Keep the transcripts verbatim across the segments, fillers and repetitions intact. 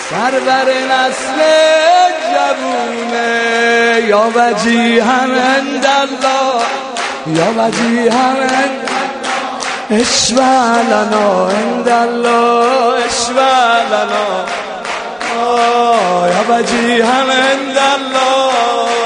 سرور نسل جوونه یا وجیها عند الله یا وجیها اشفع لنا عند الله اشفع لنا یا وجیها عند الله.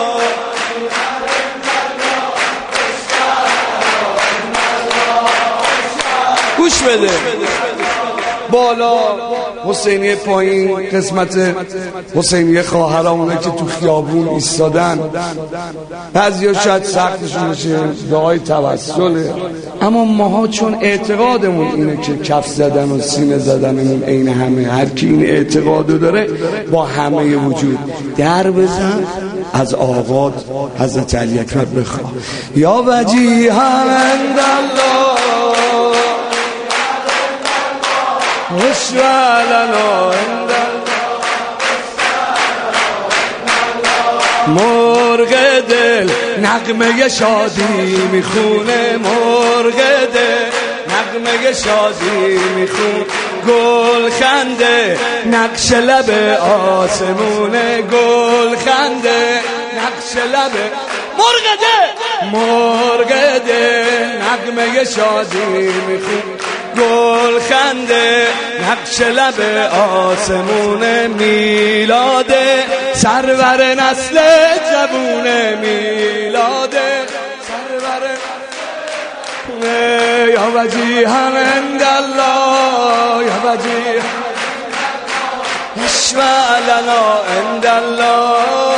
گوش بده بالا حسینیه، پایین قسمت حسینیه خواهرامونه که تو خیابون ایستادن. بعضیا شاید سختشون بشه دعای توسله، اما ماها چون اعتقادمون اینه که کف زدن و سینه زدنمون عین همه، هر کی این اعتقادو داره با همه وجود در بزن از آقا حضرت علی اکبر بخواه یا وجیها عند الله اشفع لنا عند الله. مرغ دل نغمه شادی میخونه، مرغ دل نغمه شادی میخون، گل خنده نقش لب آسمونه، گل خنده نقش لب مرغ دل، مرغ دل نغمه شادی میخون، گل خنده نقش لب آسمونه، میلاد سرور نسل جوونه، میلاد سرور یا وجیها عند الله یا وجیها اشفع لنا عند الله.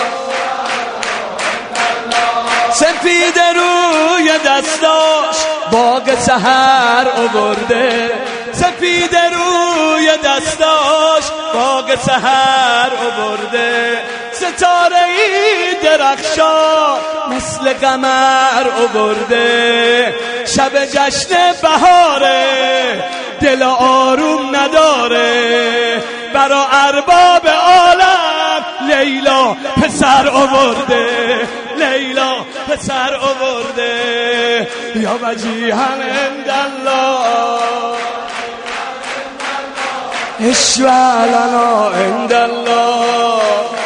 سفید روی دستاش باغ سحر آورده، سفید روی دستاش باغ سحر آورده، ستاره ای درخشان مثل قمر آورده، شب جشن بهاره دل آروم نداره، برا ارباب عالم لیلا پسر آورده، لیلا پسر آورده یا وجیها عند الله اشفع لنا عند الله.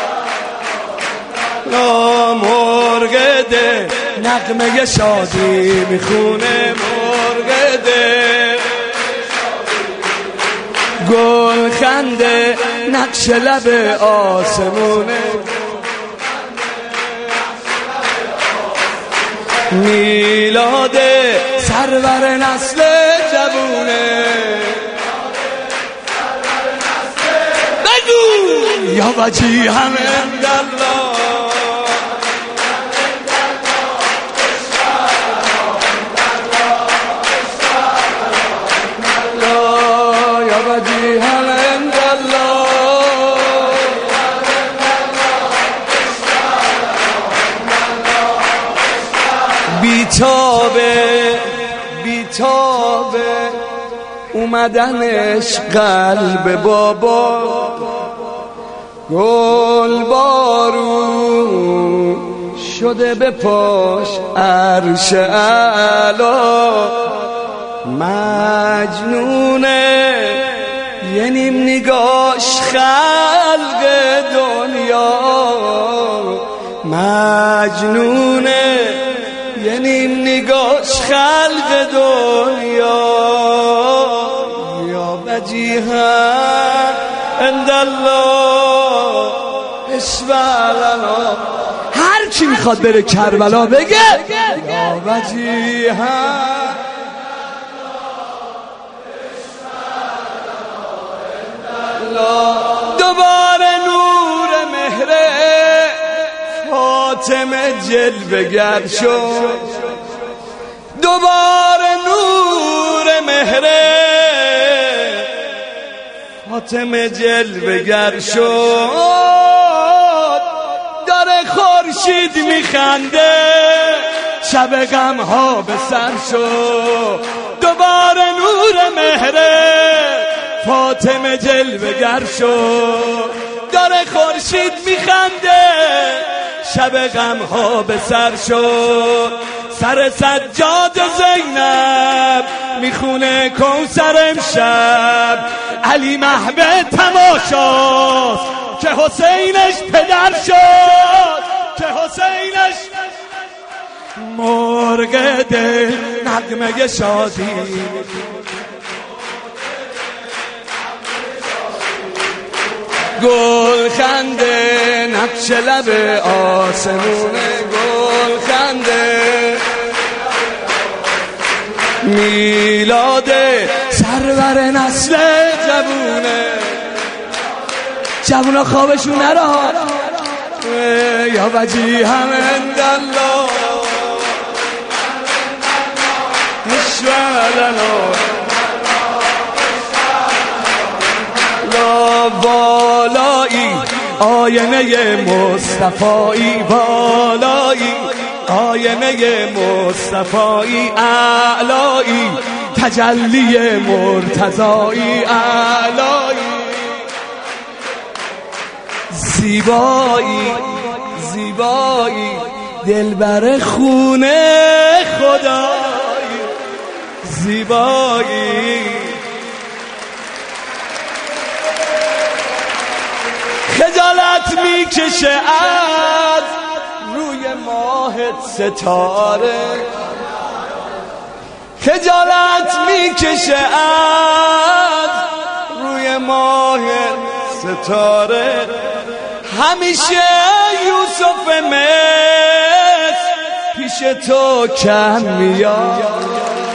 لا مرغ ده نغمه شادی میخونه، مرغ ده گل خنده نقش لب آسمونه، میلاد سرور نسل جوونه بگو یا وجیها عند الله یا وجیها عند الله. بیتابه بیتابه اومدنش قلب بابا، گل بارون شده به پاش عرش اعلا، مجنونه یه نیم نگاش خلق دنیا، مجنونه یه نیم نگاش خلق دنیا یا وجیها عند الله اشفع لنا. هر کی میخواد بره کربلا بگه یا وجیها. دوباره نور مهره فاطمه جلوه گر شد، دوباره نور مهره فاطمه جلوه گر شد، داره خورشید میخنده شب غم ها به سر شد، دوباره نور مهره فاطمه جلوه گر شد، داره خورشید میخنده شب غم ها به سر شد، سر سجاد زینب میخونه کوثر امشب، علی محو تماشاست که حسینش پدر شد، که حسینش مرغ دل نغمه شادی. گل خنده نقش لب آسمونه، گل خنده میلاد سرور نسل جوونه. جوونا خوابشون نرها یا وجیه عندالله نشوالنا لا بالایی آینه مصطفایی، بالایی آینه مصطفایی، اعلایی تجلی مرتضایی، اعلایی زیبایی زیبایی دلبر خونه خدایی، زیبایی خجالت میکشه از روی ماهت ستاره، خجالت میکشه از روی ماهت ستاره. همیشه یوسف مصر پیش تو کم میاد،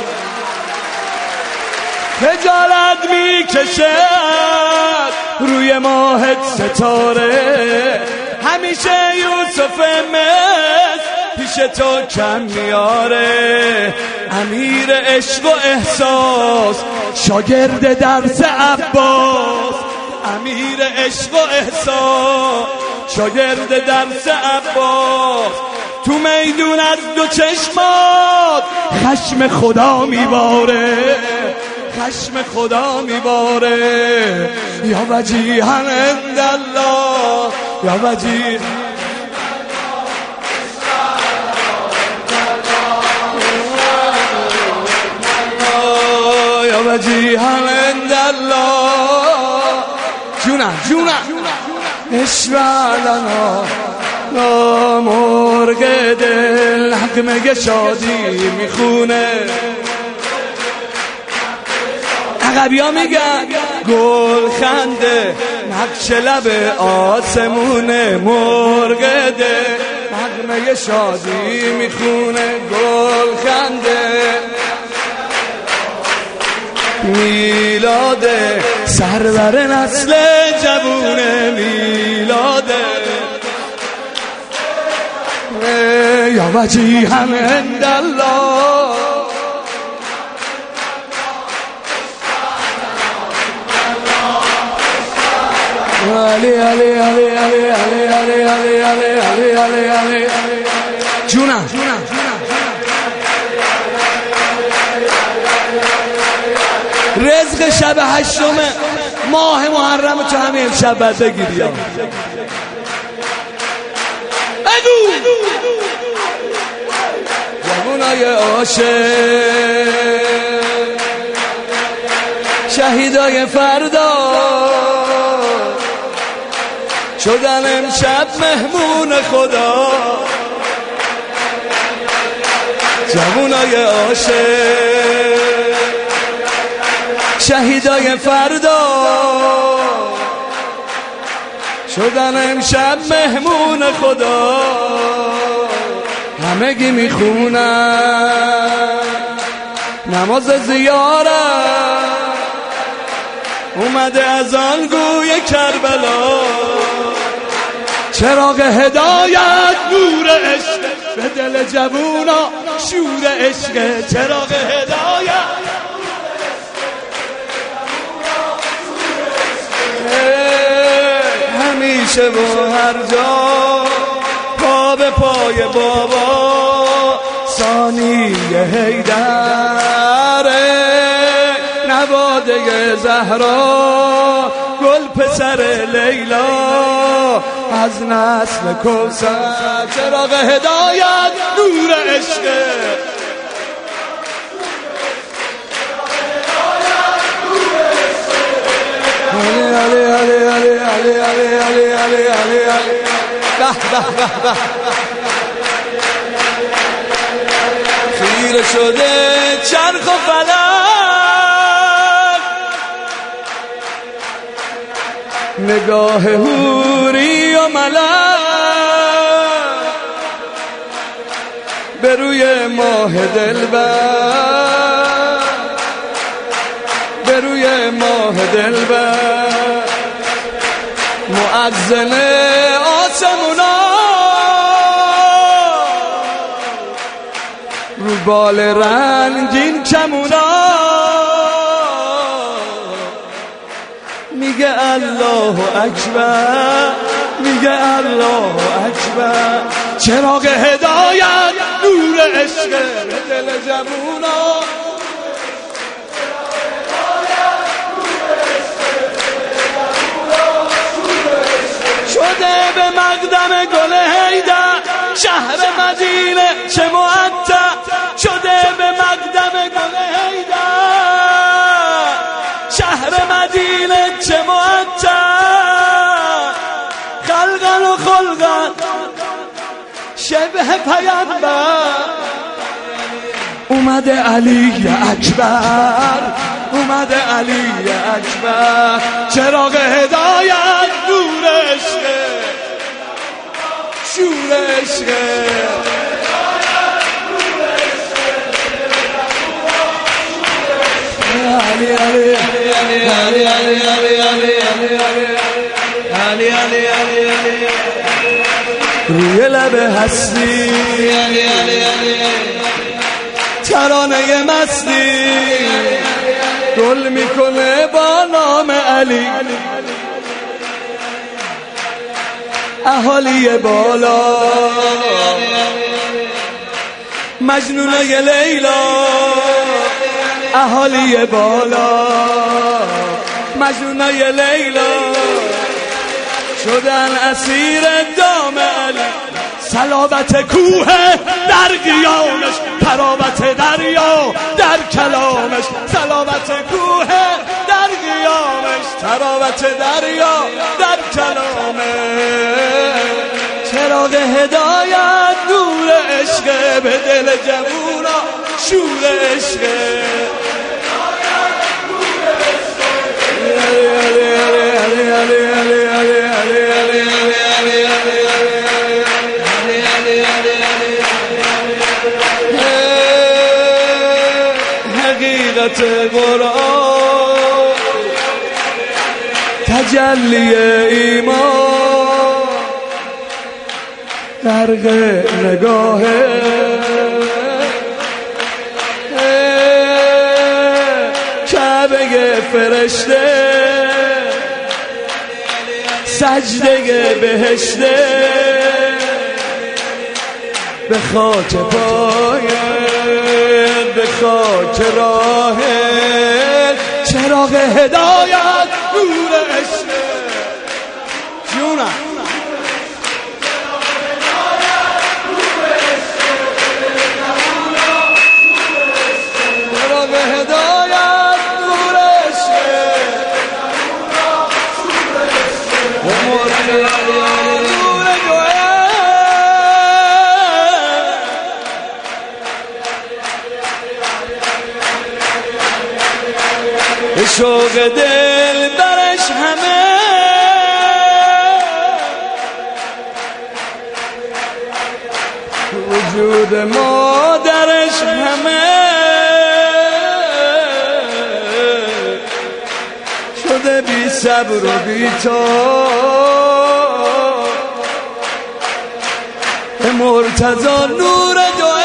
خجالت میکشه روی ماهت ستاره. همیشه یوسف مصر پیش تو کم میاره. امیر عشق و احساس شاگرد درس عباس، امیر عشق و احساس شاگرد درس عباس. تو میدون از دو چشمات خشم خدا میباره، خشم خدا میباره. یا وجیها عندالله، یا وجیه یا وجیها عندالله. جونم جونم اشوالنا لا مرغ دل نغمه شادی میخونه. عقبی ها میگن گل خنده نقش لب آسمونه، مرغ دل نغمه شادی میخونه. گل خنده میلاد سرور نسل جوونه، میلاد یا وجیه عندالله. علی علی علی علی علی علی علی علی علی علی علی جونم جونم رزق شب هشتم ماه محرم تو همین امشب باید بگیری. بگو جوانای عاشق شهیدای فردا شدن امشب مهمون خدا. جوانای عاشق شهیدای فردا شدن امشب مهمون خدا. همگی میخونن نماز زیارت، اومده از آن گوی کربلا. چراغ هدایت نور عشق به دل جوونا شور عشق. چراغ هدایت همیشه و هر جا پا به پای بابا ثانی حیدر. نواده زهرا گل پسر لیلا از نسل کوثر. چراغ هدایت نور عشق. علی علی علی علی علی علی علی علی علی به به به به خیره شده چرخ و فلک نگاه حوری و ملک به روی ماه دلبر به روی ماه دلبر مؤذن آسمونا رو بال رنگین کمونا میگه الله اکبر میگه الله اکبر چراغ هدایت نور عشق به دل جوونا شده به مقدم گل حیدر شهر مدینه چه معطر شده به مقدم گل حیدر شهر مدینه چه معطر خلقا و خلقا شبه پیامبر اومده علی اکبر اومده علی اکبر چراغ هدایت نور عشق شور عشق علی علی علی علی علی علی علی علی علی علی روی لب هستی علی علی علی ترانه مستی گل میکنه با نام علی اهالی بالا مجنونه لیلا اهالی بالا مجنونه لیلا شدن اسیر دام علی صلابت کوه در قیامش تراوت دریا در کلامش صلابت کوه در قیامش تراوت دریا در کلامش چراغ هدایت نور عشق به دل جوونا شور عشق حقیقت قرآن تجلی ایمان غرق نگاه کعبه فرشته سجده بهشته به خاک پایت به خاک راهت چراغ هدایت نور عشق جونم چراغ هدایت نور عشق شوق دل برش همه وجود مادرش همه شده بی صبر و بی تاب به مرتضی نور دعا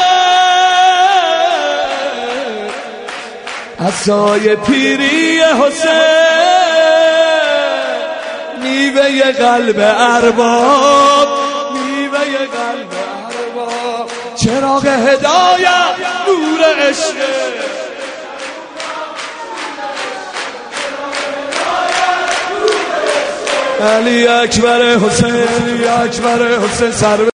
عصای پیری حسین میوه قلب ارباب میوه قلب ارباب چراغ هدایت نور عشق علی اکبر حسین علی اکبر حسین سر